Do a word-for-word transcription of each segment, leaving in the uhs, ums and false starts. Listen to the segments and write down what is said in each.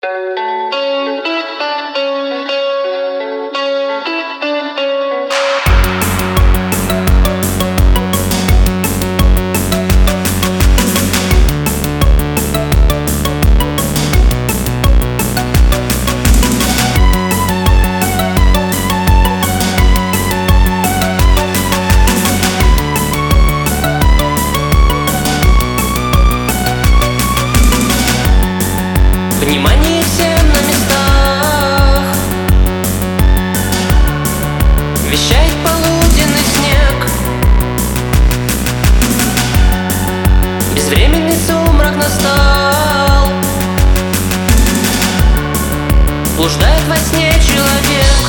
Внимание всем на местах, вещает полуденный снег. Безвременный сумрак настал, блуждает во сне человек.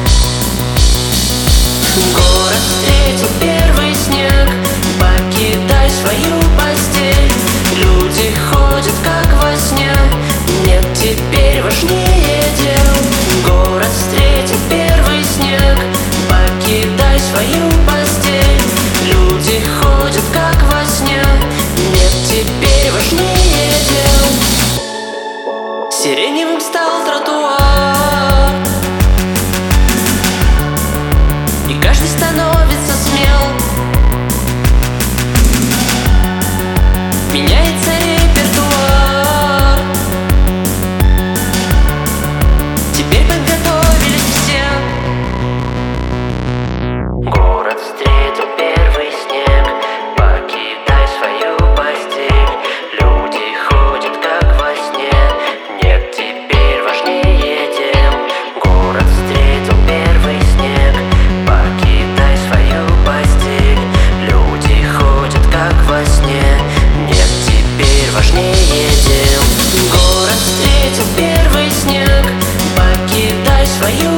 Город встретил первый снег, покидай свою постель. Люди ходят как во сне, нет теперь важнее дел. Город встретил первый снег, покидай свою постель. Люди ходят как во сне, нет теперь важнее дел. Сиреневым стал тротуар, и каждый становится смел. Меняется репертуар, теперь подготовились все. Город встретил первый снег, покидай свою постель. Люди ходят как во сне, нет теперь важнее дел. Город встретил первый снег, покидай свою постель. Люди ходят как во сне, нет теперь важнее дел. Город встретил первый снег, покидай свою